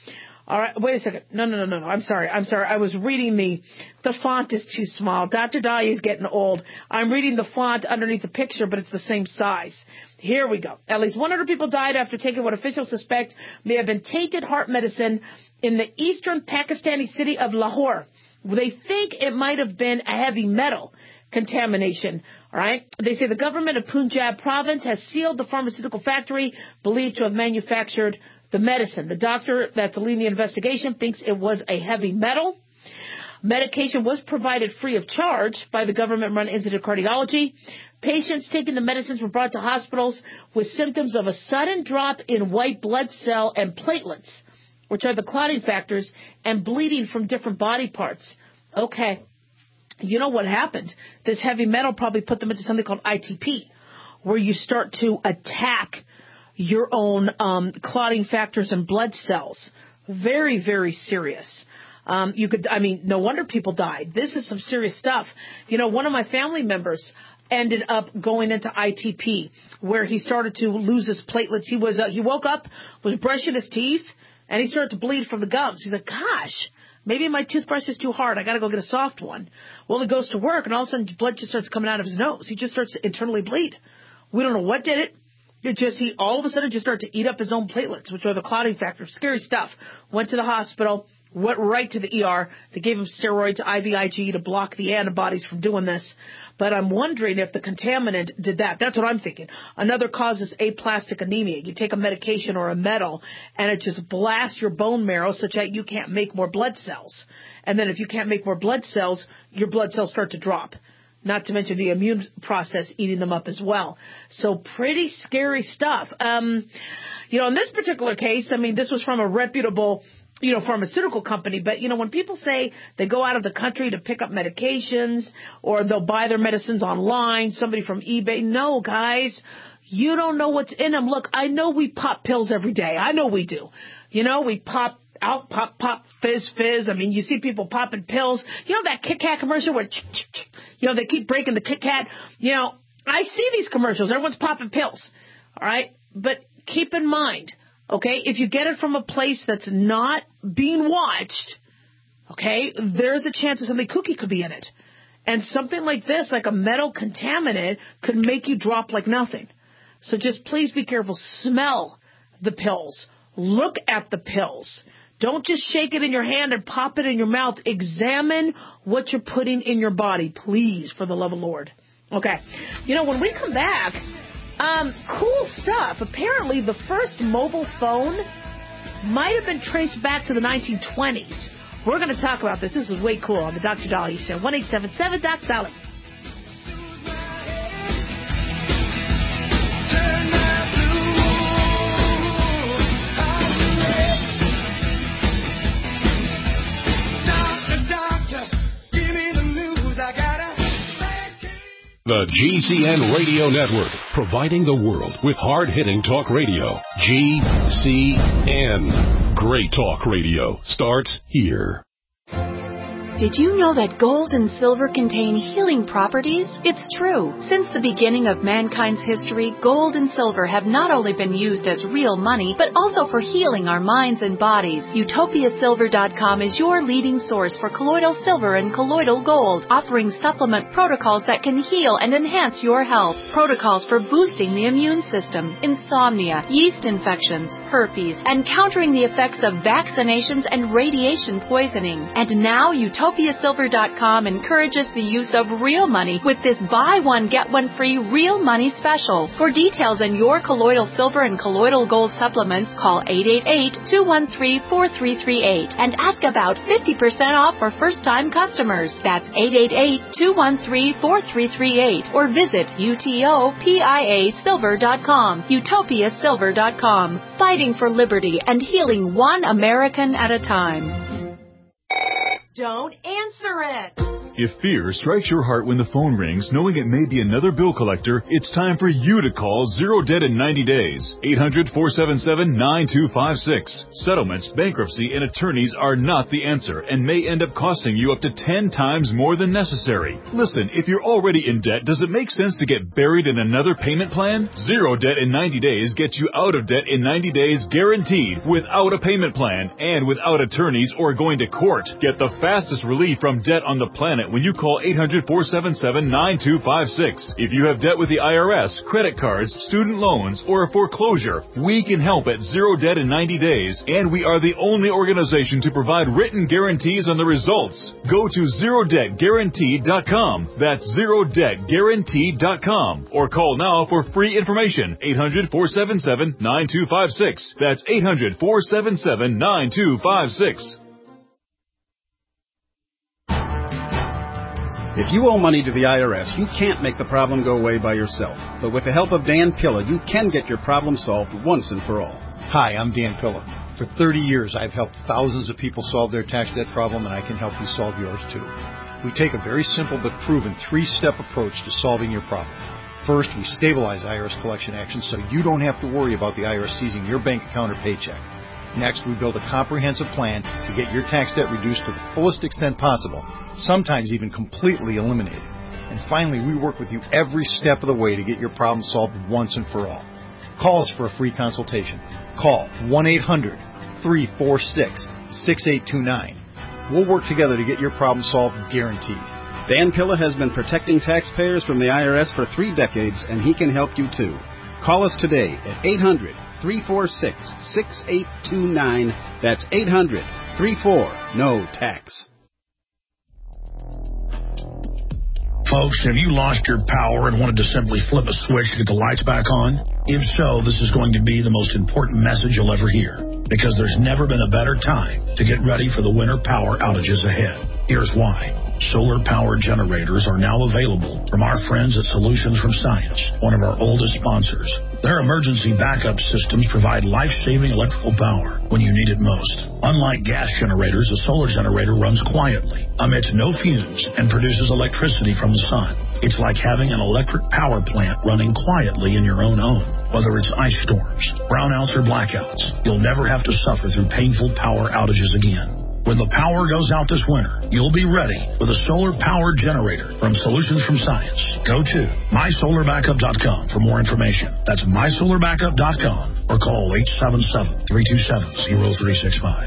All right, wait a second. No, no, no, no, no. I'm sorry. I'm sorry. I was reading the, the font is too small. Doctor Dahlia is getting old. I'm reading the font underneath the picture, but it's the same size. Here we go. At least one hundred people died after taking what officials suspect may have been tainted heart medicine in the eastern Pakistani city of Lahore. They think it might have been a heavy metal contamination. All right. They say the government of Punjab province has sealed the pharmaceutical factory believed to have manufactured the medicine. The doctor that's leading the investigation thinks it was a heavy metal. Medication was provided free of charge by the government-run Institute of Cardiology. Patients taking the medicines were brought to hospitals with symptoms of a sudden drop in white blood cell and platelets, which are the clotting factors, and bleeding from different body parts. Okay. You know what happened? This heavy metal probably put them into something called I T P, where you start to attack your own um, clotting factors and blood cells. Very, very serious. Um, you could, I mean, no wonder people died. This is some serious stuff. You know, one of my family members ended up going into I T P, where he started to lose his platelets. He was, uh, he woke up, was brushing his teeth, and he started to bleed from the gums. He's like, gosh, maybe my toothbrush is too hard. I got to go get a soft one. Well, he goes to work, and all of a sudden, blood just starts coming out of his nose. He just starts to internally bleed. We don't know what did it. It just, he all of a sudden just started to eat up his own platelets, which are the clotting factors. Scary stuff. Went to the hospital, went right to the E R. They gave him steroids, I V I G, to block the antibodies from doing this. But I'm wondering if the contaminant did that. That's what I'm thinking. Another cause is aplastic anemia. You take a medication or a metal, and it just blasts your bone marrow such that you can't make more blood cells. And then if you can't make more blood cells, your blood cells start to drop. Not to mention the immune process eating them up as well. So pretty scary stuff. Um, you know, in this particular case, I mean, this was from a reputable, you know, pharmaceutical company. But, you know, when people say they go out of the country to pick up medications or they'll buy their medicines online, somebody from eBay, no, guys, you don't know what's in them. Look, I know we pop pills every day. I know we do. You know, we pop out, pop, pop, fizz, fizz. I mean, you see people popping pills. You know that Kit Kat commercial where, you know, they keep breaking the Kit Kat? You know, I see these commercials. Everyone's popping pills. All right? But keep in mind, okay, if you get it from a place that's not being watched, okay, there's a chance that something kooky could be in it. And something like this, like a metal contaminant, could make you drop like nothing. So just please be careful. Smell the pills. Look at the pills. Don't just shake it in your hand and pop it in your mouth. Examine what you're putting in your body, please, for the love of the Lord. Okay. You know, when we come back, um, cool stuff. Apparently, the first mobile phone might have been traced back to the nineteen twenties. We're going to talk about this. This is way cool on the Doctor Dahlia Show. one eight seven seven, D O C, Dollar.
The G C N Radio Network, providing the world with hard-hitting talk radio. G C N. Great talk radio starts here.
Did you know that gold and silver contain healing properties? It's true. Since the beginning of mankind's history, gold and silver have not only been used as real money, but also for healing our minds and bodies. Utopia Silver dot com is your leading source for colloidal silver and colloidal gold, offering supplement protocols that can heal and enhance your health. Protocols for boosting the immune system, insomnia, yeast infections, herpes, and countering the effects of vaccinations and radiation poisoning. And now Utopia Utopia Silver dot com encourages the use of real money with this buy one, get one free real money special. For details on your colloidal silver and colloidal gold supplements, call eight eight eight, two one three, four three three eight and ask about fifty percent off for first-time customers. That's eight eight eight, two one three, four three three eight or visit Utopia Silver dot com. Utopia Silver dot com. Fighting for liberty and healing one American at a time.
Don't answer it. If fear strikes your heart when the phone rings, knowing it may be another bill collector, it's time for you to call Zero Debt in ninety days. eight hundred, four seven seven, nine two five six. Settlements, bankruptcy, and attorneys are not the answer and may end up costing you up to ten times more than necessary. Listen, if you're already in debt, does it make sense to get buried in another payment plan? Zero Debt in ninety days gets you out of debt in ninety days guaranteed, without a payment plan and without attorneys or going to court. Get the fastest relief from debt on the planet when you call eight hundred, four seven seven, nine two five six. If you have debt with the I R S, credit cards, student loans, or a foreclosure, we can help at Zero Debt in ninety days, and we are the only organization to provide written guarantees on the results. Go to zero debt guaranteed dot com. That's zero debt guaranteed dot com. Or call now for free information. eight hundred, four seven seven, nine two five six. That's eight hundred, four seven seven, nine two five six.
If you owe money to the I R S, you can't make the problem go away by yourself. But with the help of Dan Pilla, you can get your problem solved once and for all.
Hi, I'm Dan Pilla. For thirty years, I've helped thousands of people solve their tax debt problem, and I can help you solve yours too. We take a very simple but proven three-step approach to solving your problem. First, we stabilize I R S collection actions so you don't have to worry about the I R S seizing your bank account or paycheck. Next, we build a comprehensive plan to get your tax debt reduced to the fullest extent possible, sometimes even completely eliminated. And finally, we work with you every step of the way to get your problem solved once and for all. Call us for a free consultation. Call one eight hundred, three four six, six eight two nine. We'll work together to get your problem solved, guaranteed.
Dan Pilla has been protecting taxpayers from the I R S for three decades, and he can help you too. Call us today at eight hundred, three four six, six eight two nine. That's eight hundred, three four, N O tax.
Folks, have you lost your power and wanted to simply flip a switch to get the lights back on? If so, this is going to be the most important message you'll ever hear, because there's never been a better time to get ready for the winter power outages ahead. Here's why. Solar power generators are now available from our friends at Solutions from Science, one of our oldest sponsors. Their emergency backup systems provide life-saving electrical power when you need it most. Unlike gas generators, a solar generator runs quietly, emits no fumes, and produces electricity from the sun. It's like having an electric power plant running quietly in your own home. Whether it's ice storms, brownouts, or blackouts, you'll never have to suffer through painful power outages again. When the power goes out this winter, you'll be ready with a solar-powered generator from Solutions from Science. Go to my solar backup dot com for more information. That's my solar backup dot com or call eight seven seven, three two seven, zero three six five.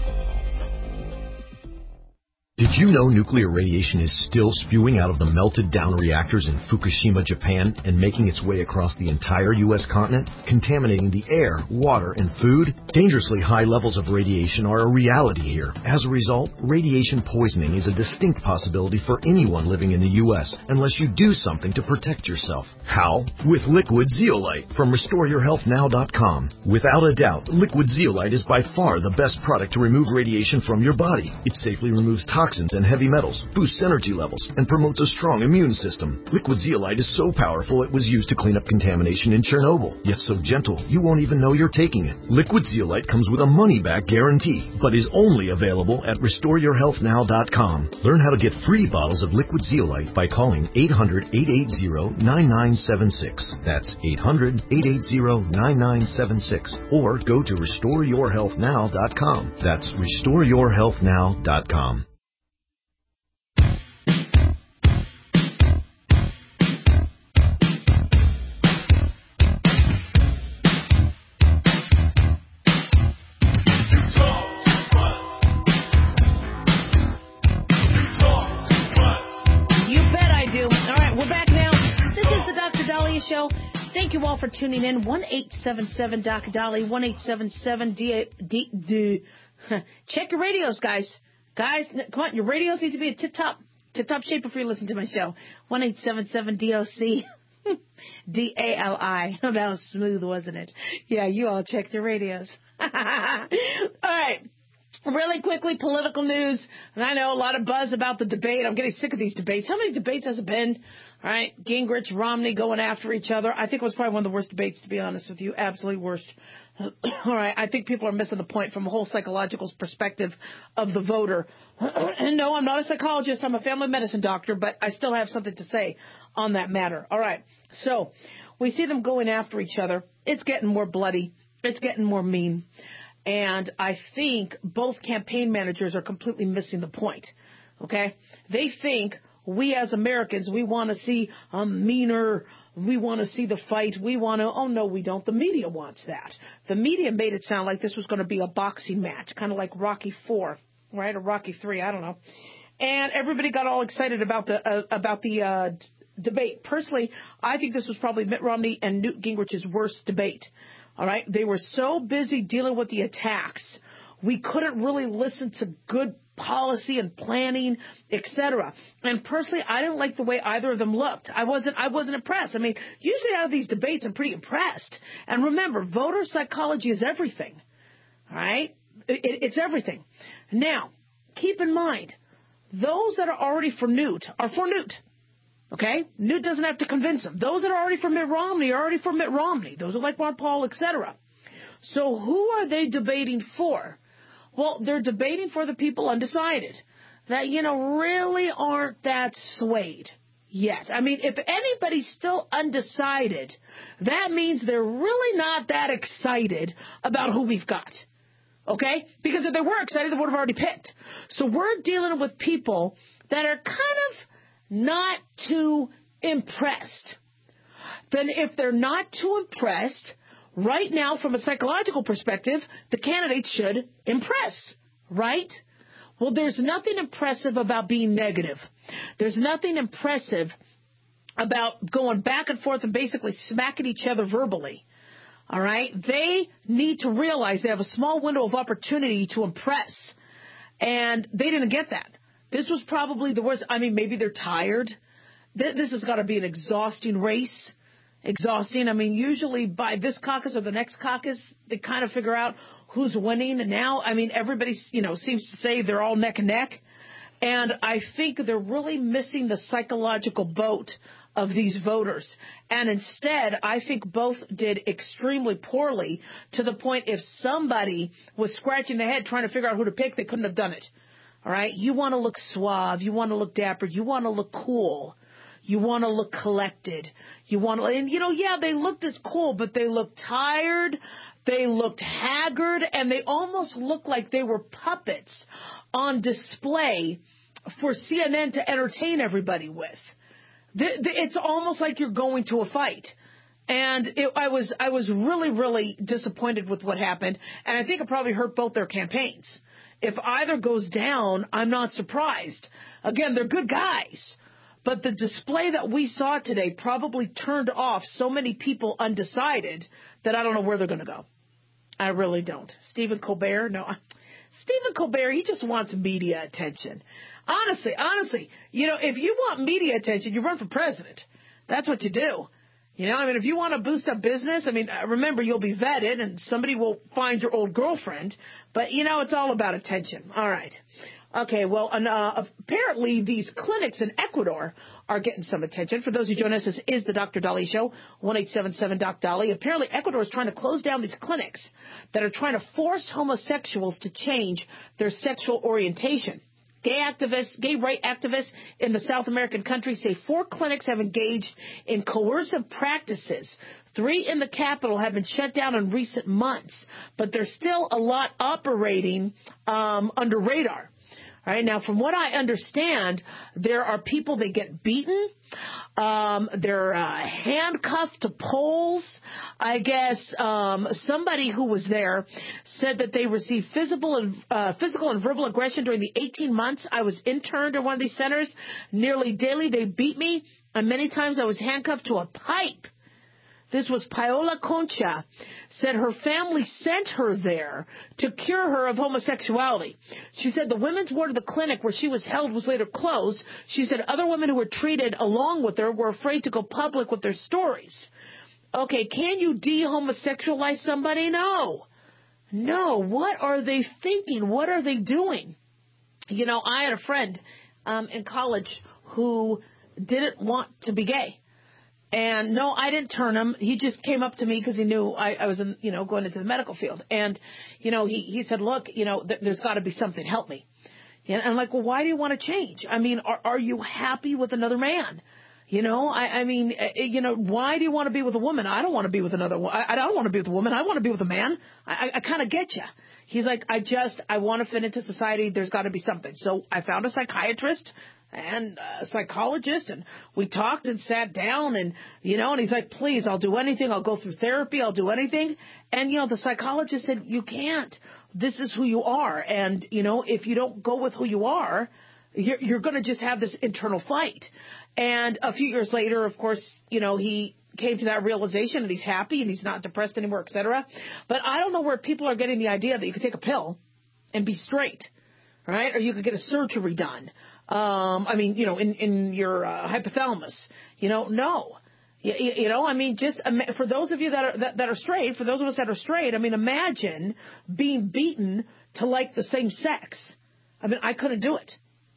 Did you know nuclear radiation is still spewing out of the melted-down reactors in Fukushima, Japan, and making its way across the entire U S continent, contaminating the air, water, and food? Dangerously high levels of radiation are a reality here. As a result, radiation poisoning is a distinct possibility for anyone living in the U S unless you do something to protect yourself. How? With Liquid Zeolite from restore your health now dot com. Without a doubt, Liquid Zeolite is by far the best product to remove radiation from your body. It safely removes toxins toxins and heavy metals, boosts energy levels, and promotes a strong immune system. Liquid Zeolite is so powerful it was used to clean up contamination in Chernobyl, yet so gentle you won't even know you're taking it. Liquid Zeolite comes with a money-back guarantee, but is only available at restore your health now dot com. Learn how to get free bottles of Liquid Zeolite by calling eight hundred, eight eight zero, nine nine seven six. That's eight hundred, eight eight zero, nine nine seven six. Or go to restore your health now dot com. That's restore your health now dot com.
Show. Thank you all for tuning in. one eight seven seven Doctor Dolly, one eight seven seven D D D. Check your radios, guys. Guys, come on, your radios need to be in tip-top, tip-top shape before you listen to my show. one eight seven seven D O C D A L I. Oh, that was smooth, wasn't it? Yeah, you all checked your radios. All right. Really quickly, political news. And I know a lot of buzz about the debate. I'm getting sick of these debates. How many debates has it been? All right, Gingrich, Romney going after each other. I think it was probably one of the worst debates, to be honest with you. Absolutely worst. All right, I think people are missing the point from a whole psychological perspective of the voter. And no, I'm not a psychologist. I'm a family medicine doctor, but I still have something to say on that matter. All right, so we see them going after each other. It's getting more bloody. It's getting more mean. And I think both campaign managers are completely missing the point. Okay? They think we as Americans, we want to see a meaner, we want to see the fight, we want to, oh no, we don't. The media wants that. The media made it sound like this was going to be a boxing match, kind of like Rocky four, right, or Rocky three, I don't know. And everybody got all excited about the, uh, about the, uh, d- debate. Personally, I think this was probably Mitt Romney and Newt Gingrich's worst debate. All right? They were so busy dealing with the attacks, we couldn't really listen to good policy and planning, et cetera. And personally, I didn't like the way either of them looked. I wasn't, I wasn't impressed. I mean, usually out of these debates, I'm pretty impressed. And remember, voter psychology is everything. All right? It, it's everything. Now, keep in mind, those that are already for Newt are for Newt. Okay? Newt doesn't have to convince them. Those that are already for Mitt Romney are already for Mitt Romney. Those are like Ron Paul, et cetera. So who are they debating for? Well, they're debating for the people undecided that, you know, really aren't that swayed yet. I mean, if anybody's still undecided, that means they're really not that excited about who we've got. Okay? Because if they were excited, they would have already picked. So we're dealing with people that are kind of not too impressed. Then if they're not too impressed, right now, from a psychological perspective, the candidates should impress, right? Well, there's nothing impressive about being negative. There's nothing impressive about going back and forth and basically smacking each other verbally, all right? They need to realize they have a small window of opportunity to impress, and they didn't get that. This was probably the worst. I mean, maybe they're tired. This has got to be an exhausting race. Exhausting. I mean, usually by this caucus or the next caucus, they kind of figure out who's winning. And now, I mean, everybody, you know, seems to say they're all neck and neck. And I think they're really missing the psychological boat of these voters. And instead, I think both did extremely poorly, to the point if somebody was scratching their head trying to figure out who to pick, they couldn't have done it. All right? You want to look suave. You want to look dapper. You want to look cool. You want to look collected. You want to, and you know, yeah, they looked as cool, but they looked tired. They looked haggard, and they almost looked like they were puppets on display for C N N to entertain everybody with. The, the, it's almost like you're going to a fight. And it, I was, I was really, really disappointed with what happened, and I think it probably hurt both their campaigns. If either goes down, I'm not surprised. Again, they're good guys. But the display that we saw today probably turned off so many people undecided that I don't know where they're going to go. I really don't. Stephen Colbert, no. Stephen Colbert, he just wants media attention. Honestly, honestly, you know, if you want media attention, you run for president. That's what you do. You know, I mean, if you want to boost up business, I mean, remember, you'll be vetted and somebody will find your old girlfriend. But, you know, it's all about attention. All right. Okay, well, uh, apparently these clinics in Ecuador are getting some attention. For those who join us, this is the Doctor Dolly Show, one eight seven seven Doc Dolly. Apparently Ecuador is trying to close down these clinics that are trying to force homosexuals to change their sexual orientation. Gay activists, gay right activists in the South American country say four clinics have engaged in coercive practices. Three in the capital have been shut down in recent months, but there's still a lot operating um, under radar. All right, now, from what I understand, there are people that get beaten. Um, they're uh, handcuffed to poles. I guess um, somebody who was there said that they received physical and, uh, physical and verbal aggression during the eighteen months I was interned in one of these centers. Nearly daily, they beat me, and many times I was handcuffed to a pipe. This was Paola Concha, said her family sent her there to cure her of homosexuality. She said the women's ward of the clinic where she was held was later closed. She said other women who were treated along with her were afraid to go public with their stories. Okay, can you de-homosexualize somebody? No. No. What are they thinking? What are they doing? You know, I had a friend um, in college who didn't want to be gay. And no, I didn't turn him. He just came up to me because he knew I, I was, in, you know, going into the medical field. And, you know, he, he said, look, you know, th- there's got to be something. Help me. And I'm like, well, why do you want to change? I mean, are, are you happy with another man? You know, I, I mean, uh, you know, why do you want to be with a woman? I don't want to be with another woman. I, I don't want to be with a woman. I want to be with a man. I, I, I kind of get you. He's like, I just, I want to fit into society. There's got to be something. So I found a psychiatrist and a psychologist, and we talked and sat down, and, you know, and he's like, please, I'll do anything. I'll go through therapy. I'll do anything. And, you know, the psychologist said, you can't. This is who you are. And, you know, if you don't go with who you are, you're, you're going to just have this internal fight. And a few years later, of course, you know, he came to that realization and he's happy and he's not depressed anymore, et cetera. But I don't know where people are getting the idea that you could take a pill and be straight, right? Or you could get a surgery done. Um, I mean, you know, in, in your uh, hypothalamus, you know, no. You, you know, I mean, just for those of you that are that, that are straight, for those of us that are straight, I mean, imagine being beaten to like the same sex. I mean, I couldn't do it.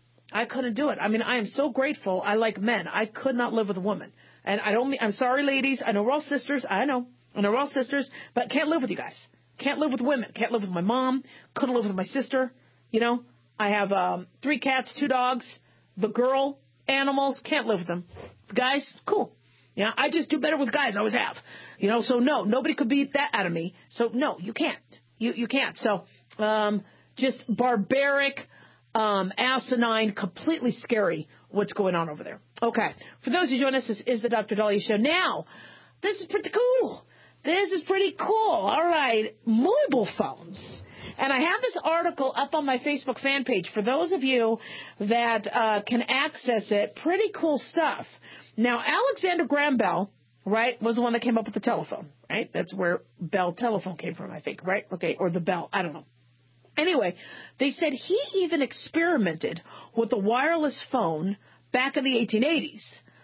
I couldn't do it. I mean, I am so grateful. I like men. I could not live with a woman. And I don't mean, I'm sorry, ladies. I know we're all sisters. I know. I know we're all sisters, but can't live with you guys. Can't live with women. Can't live with my mom. Couldn't live with my sister. You know, I have um, three cats, two dogs. The girl, animals, can't live with them. The guys, cool. Yeah, I just do better with guys. I always have. You know, so no, nobody could beat that out of me. So no, you can't. You you can't. So um, just barbaric. Um, asinine, completely scary what's going on over there. Okay. For those who join us, this is the Doctor Daliah Show. Now, this is pretty cool. This is pretty cool. All right. Mobile phones. And I have this article up on my Facebook fan page for those of you that uh, can access it. Pretty cool stuff. Now, Alexander Graham Bell, right, was the one that came up with the telephone, right? That's where Bell Telephone came from, I think, right? Okay. Or the Bell. I don't know. Anyway, they said he even experimented with a wireless phone back in the eighteen eighties.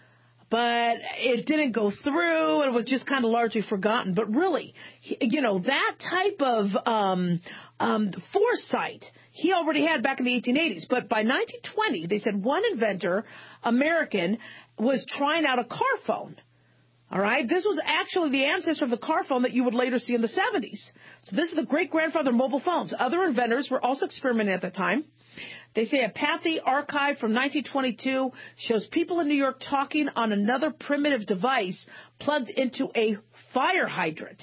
But it didn't go through. It was just kind of largely forgotten. But really, you know, that type of um, um, foresight he already had back in the eighteen eighties. But by nineteen twenty, they said one inventor, American, was trying out a car phone. All right. This was actually the ancestor of the car phone that you would later see in the seventies. So this is the great-grandfather of mobile phones. Other inventors were also experimenting at the time. They say a Pathy archive from nineteen twenty-two shows people in New York talking on another primitive device plugged into a fire hydrant.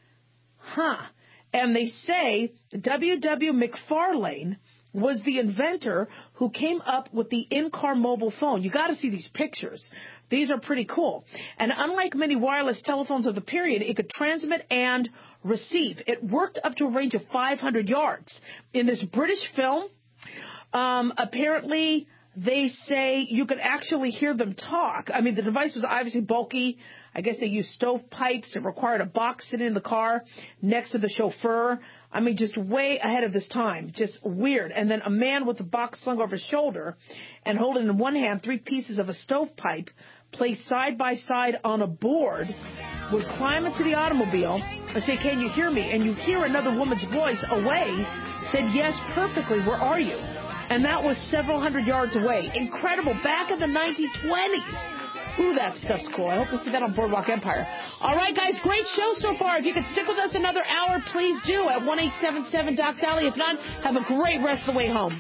Huh. And they say W W McFarlane was the inventor who came up with the in-car mobile phone. You got to see these pictures. These are pretty cool. And unlike many wireless telephones of the period, it could transmit and receive. It worked up to a range of five hundred yards. In this British film, um, apparently they say you could actually hear them talk. I mean, the device was obviously bulky. I guess they used stovepipes. It required a box sitting in the car next to the chauffeur. I mean, just way ahead of his time. Just weird. And then a man with a box slung over his shoulder and holding in one hand three pieces of a stovepipe placed side by side on a board would climb into the automobile and say, "Can you hear me?" And you hear another woman's voice away said, "Yes, perfectly. Where are you?" And that was several hundred yards away. Incredible. Back in the nineteen twenties. Ooh, that stuff's cool. I hope to see that on Boardwalk Empire. All right, guys, great show so far. If you could stick with us another hour, please do at one eight seven seven Doc Daliah. If not, have a great rest of the way home.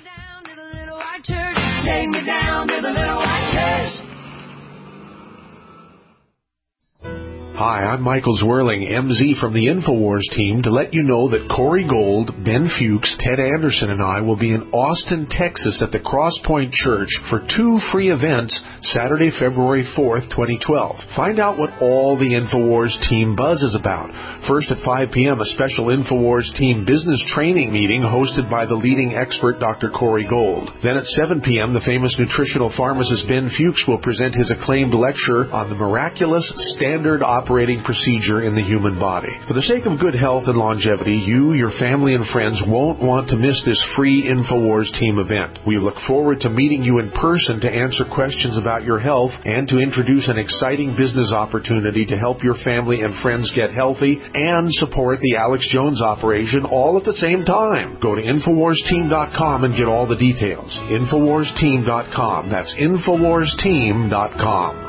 Take me down to the little white church.
Hi, I'm Michael Zwirling, M Z from the InfoWars team, to let you know that Corey Gold, Ben Fuchs, Ted Anderson, and I will be in Austin, Texas at the Crosspoint Church for two free events Saturday, February fourth, twenty twelve. Find out what all the InfoWars team buzz is about. First at five p.m., a special InfoWars team business training meeting hosted by the leading expert, Doctor Corey Gold. Then at seven p.m., the famous nutritional pharmacist Ben Fuchs will present his acclaimed lecture on the miraculous standard operating operating procedure in the human body. For the sake of good health and longevity, you, your family, and friends won't want to miss this free InfoWars team event. We look forward to meeting you in person to answer questions about your health and to introduce an exciting business opportunity to help your family and friends get healthy and support the Alex Jones operation all at the same time. Go to Infowars Team dot com and get all the details. Infowars Team dot com. That's Infowars Team dot com.